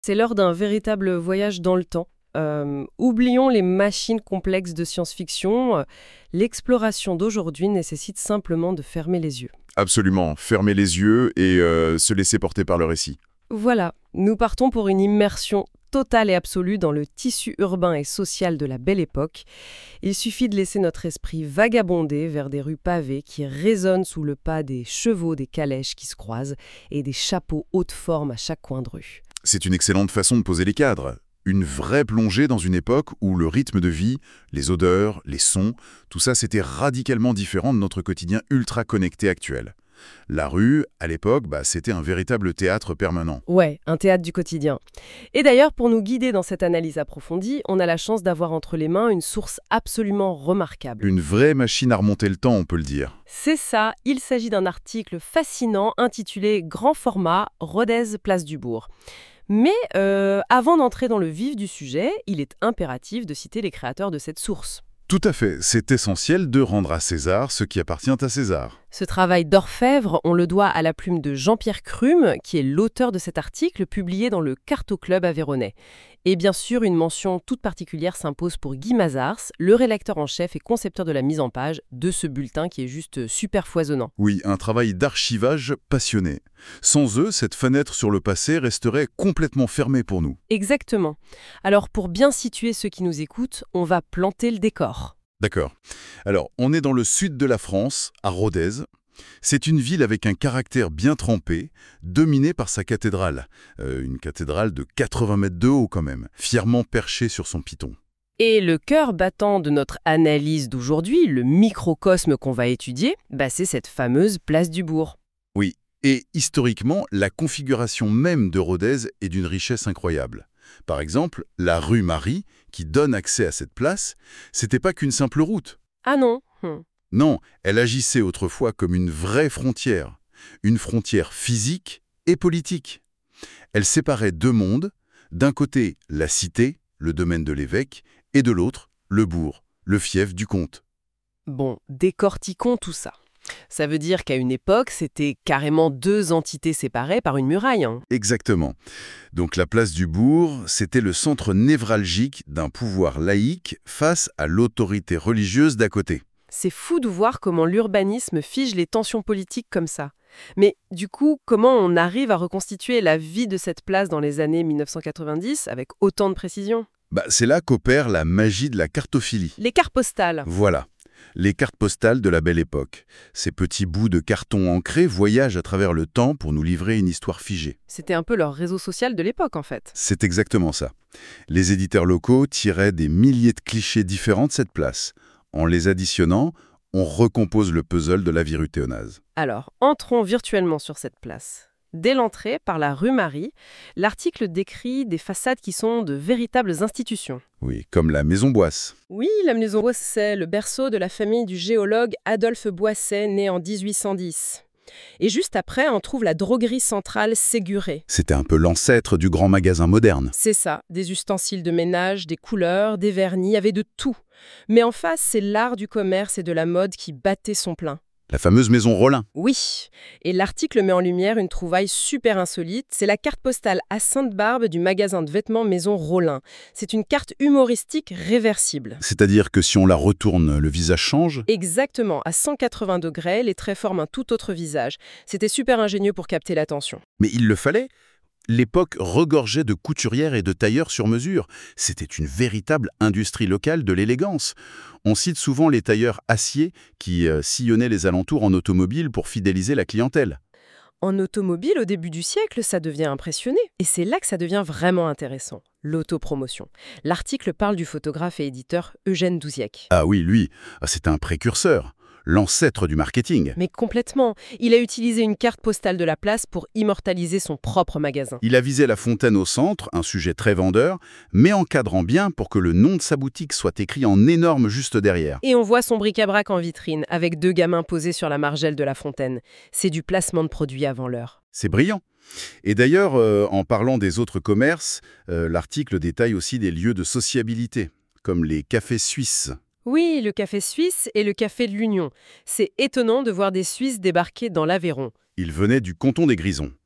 C'est lors d'un véritable voyage dans le temps. Oublions les machines complexes de science-fiction. L'exploration d'aujourd'hui nécessite simplement de fermer les yeux. Absolument, fermer les yeux et se laisser porter par le récit. Voilà, nous partons pour une immersion totale et absolue dans le tissu urbain et social de la Belle Époque. Il suffit de laisser notre esprit vagabonder vers des rues pavées qui résonnent sous le pas des chevaux, des calèches qui se croisent et des chapeaux haute forme à chaque coin de rue. C'est une excellente façon de poser les cadres. Une vraie plongée dans une époque où le rythme de vie, les odeurs, les sons, tout ça c'était radicalement différent de notre quotidien ultra connecté actuel. La rue, à l'époque, c'était un véritable théâtre permanent. Ouais, un théâtre du quotidien. Et d'ailleurs, pour nous guider dans cette analyse approfondie, on a la chance d'avoir entre les mains une source absolument remarquable. Une vraie machine à remonter le temps, on peut le dire. C'est ça, il s'agit d'un article fascinant intitulé Grand format, Rodez, place du Bourg. Mais avant d'entrer dans le vif du sujet, il est impératif de citer les créateurs de cette source. Tout à fait, c'est essentiel de rendre à César ce qui appartient à César. Ce travail d'orfèvre, on le doit à la plume de Jean-Pierre Crume, qui est l'auteur de cet article publié dans le Carto Club aveyronnais. Et bien sûr, une mention toute particulière s'impose pour Guy Mazars, le rédacteur en chef et concepteur de la mise en page de ce bulletin qui est juste super foisonnant. Oui, un travail d'archivage passionné. Sans eux, cette fenêtre sur le passé resterait complètement fermée pour nous. Exactement. Alors pour bien situer ceux qui nous écoutent, on va planter le décor. D'accord. Alors, on est dans le sud de la France, à Rodez. C'est une ville avec un caractère bien trempé, dominée par sa cathédrale. Une cathédrale de 80 mètres de haut quand même, fièrement perchée sur son piton. Et le cœur battant de notre analyse d'aujourd'hui, le microcosme qu'on va étudier, c'est cette fameuse place du Bourg. Oui, et historiquement, la configuration même de Rodez est d'une richesse incroyable. Par exemple, la rue Marie, qui donne accès à cette place, c'était pas qu'une simple route. Ah non. Non, elle agissait autrefois comme une vraie frontière. Une frontière physique et politique. Elle séparait deux mondes, d'un côté la cité, le domaine de l'évêque, et de l'autre, le bourg, le fief du comte. Bon, décortiquons tout ça. Ça veut dire qu'à une époque, c'était carrément deux entités séparées par une muraille. Exactement. Donc la place du bourg, c'était le centre névralgique d'un pouvoir laïque face à l'autorité religieuse d'à côté. C'est fou de voir comment l'urbanisme fige les tensions politiques comme ça. Mais du coup, comment on arrive à reconstituer la vie de cette place dans les années 1990 avec autant de précision ? C'est là qu'opère la magie de la cartophilie. Les cartes postales. Voilà. Les cartes postales de la Belle Époque. Ces petits bouts de carton ancrés voyagent à travers le temps pour nous livrer une histoire figée. C'était un peu leur réseau social de l'époque, en fait. C'est exactement ça. Les éditeurs locaux tiraient des milliers de clichés différents de cette place. En les additionnant, on recompose le puzzle de la vie ruthéonaise. Alors, entrons virtuellement sur cette place. Dès l'entrée, par la rue Marie, l'article décrit des façades qui sont de véritables institutions. Oui, comme la Maison Boisse. Oui, la Maison Boisse, c'est le berceau de la famille du géologue Adolphe Boisset, né en 1810. Et juste après, on trouve la droguerie centrale Séguré. C'était un peu l'ancêtre du grand magasin moderne. C'est ça, des ustensiles de ménage, des couleurs, des vernis, il y avait de tout. Mais en face, c'est l'art du commerce et de la mode qui battait son plein. La fameuse maison Rollin. Oui, et l'article met en lumière une trouvaille super insolite. C'est la carte postale à Sainte-Barbe du magasin de vêtements Maison Rollin. C'est une carte humoristique réversible. C'est-à-dire que si on la retourne, le visage change ? Exactement, à 180 degrés, les traits forment un tout autre visage. C'était super ingénieux pour capter l'attention. Mais il le fallait. L'époque regorgeait de couturières et de tailleurs sur mesure. C'était une véritable industrie locale de l'élégance. On cite souvent les tailleurs acier qui sillonnaient les alentours en automobile pour fidéliser la clientèle. En automobile, au début du siècle, ça devient impressionné. Et c'est là que ça devient vraiment intéressant. L'autopromotion. L'article parle du photographe et éditeur Eugène Douzièque. Ah oui, lui, c'était un précurseur. L'ancêtre du marketing. Mais complètement. Il a utilisé une carte postale de la place pour immortaliser son propre magasin. Il a visé la fontaine au centre, un sujet très vendeur, mais encadrant bien pour que le nom de sa boutique soit écrit en énorme juste derrière. Et on voit son bric-à-brac en vitrine, avec deux gamins posés sur la margelle de la fontaine. C'est du placement de produits avant l'heure. C'est brillant. Et d'ailleurs, en parlant des autres commerces, l'article détaille aussi des lieux de sociabilité, comme les cafés suisses. Oui, le café suisse et le café de l'Union. C'est étonnant de voir des Suisses débarquer dans l'Aveyron. Ils venaient du canton des Grisons.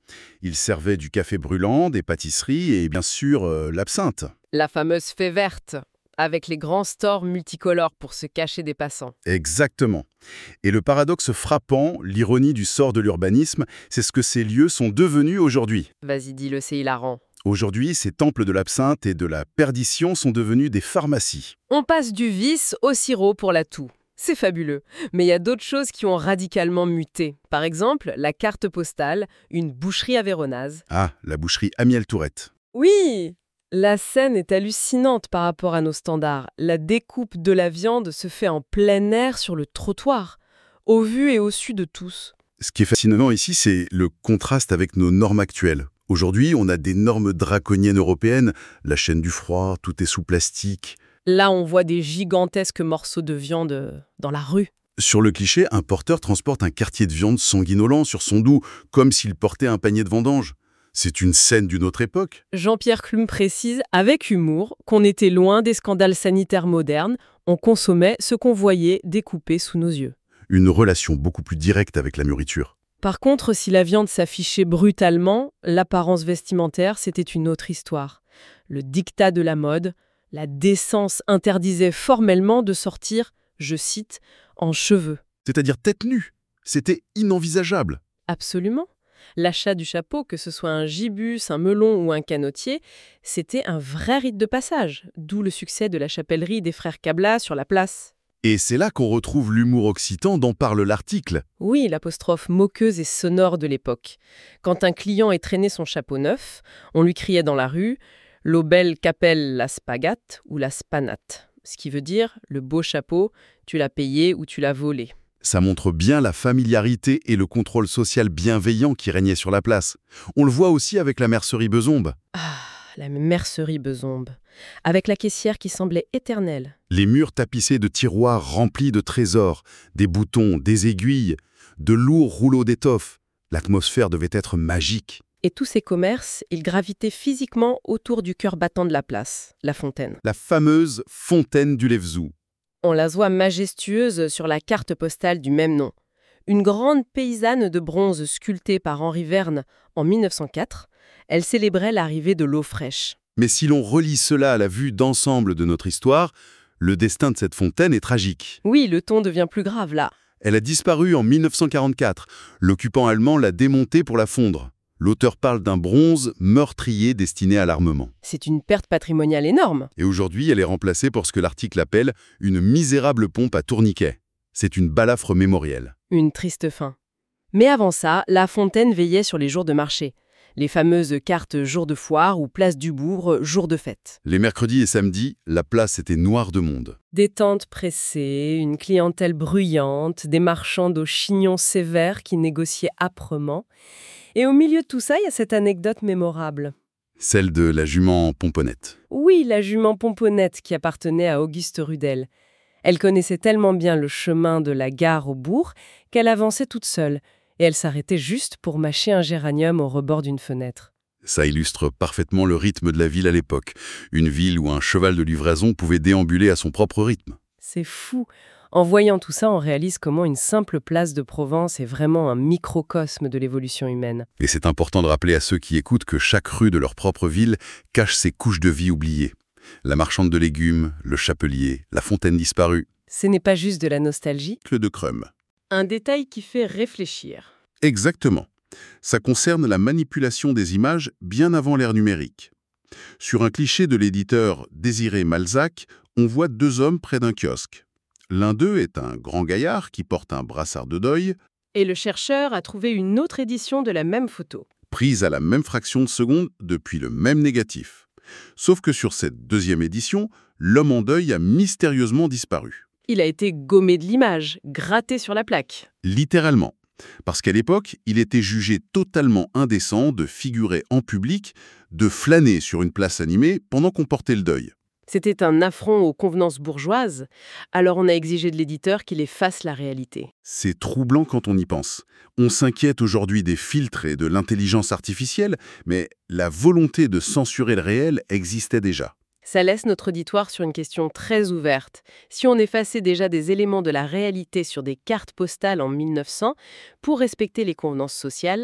Ils servaient du café brûlant, des pâtisseries et bien sûr l'absinthe. La fameuse fée verte, avec les grands stores multicolores pour se cacher des passants. Exactement. Et le paradoxe frappant, l'ironie du sort de l'urbanisme, c'est ce que ces lieux sont devenus aujourd'hui. Vas-y, dis-le, c'est hilarant. Aujourd'hui, ces temples de l'absinthe et de la perdition sont devenus des pharmacies. On passe du vice au sirop pour la toux. C'est fabuleux. Mais il y a d'autres choses qui ont radicalement muté. Par exemple, la carte postale, une boucherie avéronaise. Ah, la boucherie Amiel Tourette. Oui! La scène est hallucinante par rapport à nos standards. La découpe de la viande se fait en plein air sur le trottoir, au vu et au su de tous. Ce qui est fascinant ici, c'est le contraste avec nos normes actuelles. Aujourd'hui, on a des normes draconiennes européennes, la chaîne du froid, tout est sous plastique. Là, on voit des gigantesques morceaux de viande dans la rue. Sur le cliché, un porteur transporte un quartier de viande sanguinolent sur son dos, comme s'il portait un panier de vendange. C'est une scène d'une autre époque. Jean-Pierre Clume précise, avec humour, qu'on était loin des scandales sanitaires modernes, on consommait ce qu'on voyait découpé sous nos yeux. Une relation beaucoup plus directe avec la nourriture. Par contre, si la viande s'affichait brutalement, l'apparence vestimentaire, c'était une autre histoire. Le diktat de la mode, la décence interdisait formellement de sortir, je cite, en cheveux. C'est-à-dire tête nue. C'était inenvisageable. Absolument. L'achat du chapeau, que ce soit un gibus, un melon ou un canotier, c'était un vrai rite de passage, d'où le succès de la chapellerie des frères Cabla sur la place. Et c'est là qu'on retrouve l'humour occitan dont parle l'article. Oui, l'apostrophe moqueuse et sonore de l'époque. Quand un client est traîné son chapeau neuf, on lui criait dans la rue « Lo bel capel la spagate » ou la spanate, ce qui veut dire « le beau chapeau, tu l'as payé ou tu l'as volé ». Ça montre bien la familiarité et le contrôle social bienveillant qui régnait sur la place. On le voit aussi avec la mercerie Bezombe. Ah, la mercerie Bezombe, avec la caissière qui semblait éternelle. Les murs tapissés de tiroirs remplis de trésors, des boutons, des aiguilles, de lourds rouleaux d'étoffe. L'atmosphère devait être magique. Et tous ces commerces, ils gravitaient physiquement autour du cœur battant de la place, la fontaine. La fameuse fontaine du Levzou. On la voit majestueuse sur la carte postale du même nom. Une grande paysanne de bronze sculptée par Henri Verne en 1904, elle célébrait l'arrivée de l'eau fraîche. Mais si l'on relie cela à la vue d'ensemble de notre histoire, le destin de cette fontaine est tragique. Oui, le ton devient plus grave là. Elle a disparu en 1944. L'occupant allemand l'a démontée pour la fondre. L'auteur parle d'un bronze meurtrier destiné à l'armement. C'est une perte patrimoniale énorme. Et aujourd'hui, elle est remplacée pour ce que l'article appelle une misérable pompe à tourniquet. C'est une balafre mémorielle. Une triste fin. Mais avant ça, la fontaine veillait sur les jours de marché. Les fameuses cartes jour de foire ou place du bourg, jour de fête. Les mercredis et samedis, la place était noire de monde. Des tentes pressées, une clientèle bruyante, des marchands aux chignons sévères qui négociaient âprement. Et au milieu de tout ça, il y a cette anecdote mémorable. Celle de la jument pomponnette. Oui, la jument pomponnette qui appartenait à Auguste Rudel. Elle connaissait tellement bien le chemin de la gare au bourg qu'elle avançait toute seule, et elle s'arrêtait juste pour mâcher un géranium au rebord d'une fenêtre. Ça illustre parfaitement le rythme de la ville à l'époque. Une ville où un cheval de livraison pouvait déambuler à son propre rythme. C'est fou. En voyant tout ça, on réalise comment une simple place de Provence est vraiment un microcosme de l'évolution humaine. Et c'est important de rappeler à ceux qui écoutent que chaque rue de leur propre ville cache ses couches de vie oubliées. La marchande de légumes, le chapelier, la fontaine disparue. Ce n'est pas juste de la nostalgie. Le de Crum. Un détail qui fait réfléchir. Exactement. Ça concerne la manipulation des images bien avant l'ère numérique. Sur un cliché de l'éditeur Désiré Malzac, on voit deux hommes près d'un kiosque. L'un d'eux est un grand gaillard qui porte un brassard de deuil, Et le chercheur a trouvé une autre édition de la même photo. prise à la même fraction de seconde depuis le même négatif. Sauf que sur cette deuxième édition, l'homme en deuil a mystérieusement disparu. Il a été gommé de l'image, gratté sur la plaque. Littéralement. Parce qu'à l'époque, il était jugé totalement indécent de figurer en public, de flâner sur une place animée pendant qu'on portait le deuil. C'était un affront aux convenances bourgeoises, alors on a exigé de l'éditeur qu'il efface la réalité. C'est troublant quand on y pense. On s'inquiète aujourd'hui des filtres et de l'intelligence artificielle, mais la volonté de censurer le réel existait déjà. Ça laisse notre auditoire sur une question très ouverte. Si on effaçait déjà des éléments de la réalité sur des cartes postales en 1900 pour respecter les convenances sociales,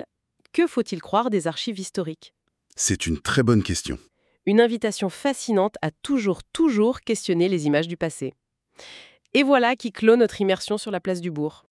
Que faut-il croire des archives historiques? C'est une très bonne question. Une invitation fascinante à toujours questionner les images du passé. Et voilà qui clôt notre immersion sur la place du Bourg.